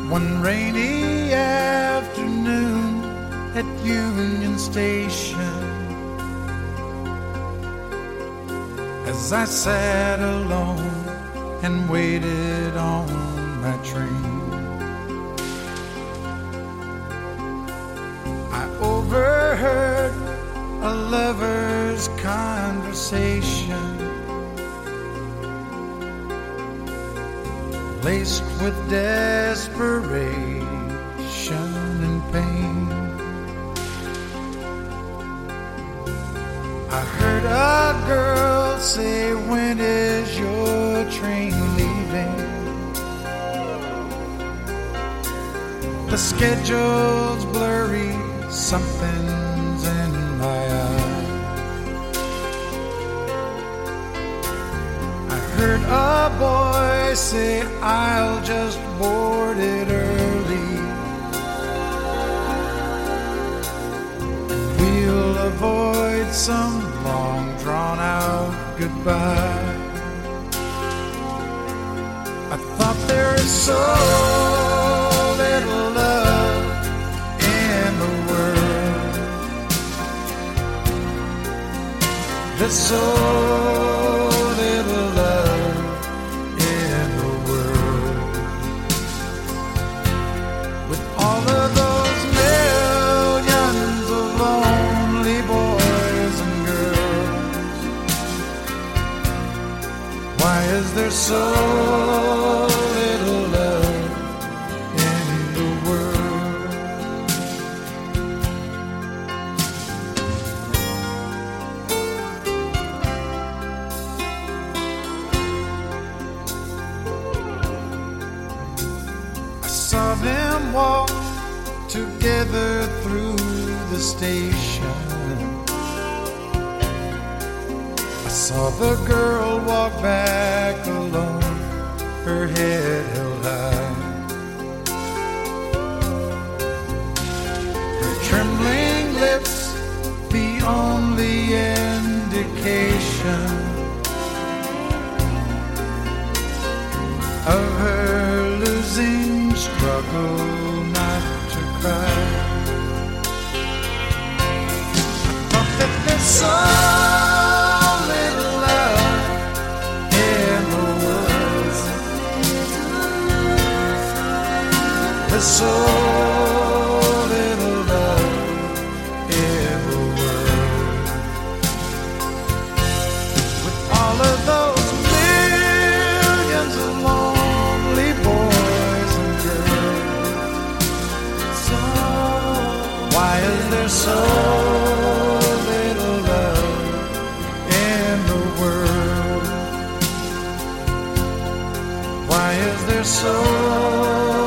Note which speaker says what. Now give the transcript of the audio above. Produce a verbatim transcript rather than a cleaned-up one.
Speaker 1: One rainy afternoon at Union Station, as I sat alone and waited on my train, I overheard a lover's conversation, laced with desperation and pain. I heard a girl say, "When is your train leaving? The schedule's blurry, something's in my eye." I heard a boy say, "I'll just board it early, we'll avoid some long drawn out goodbye." I thought there is so little love in the world, there's so little love in the world. With all of those millions of lonely boys and girls, why is there so little love in the world? I saw them walk together through the station. I saw the girl walk back alone, her head held high, her trembling lips the only indication of her losing struggle not to cry. I thought that there's so little love in the world, there's so little love in the world. With all of those millions of lonely boys and girls, why is there so little love in the world? Why is there so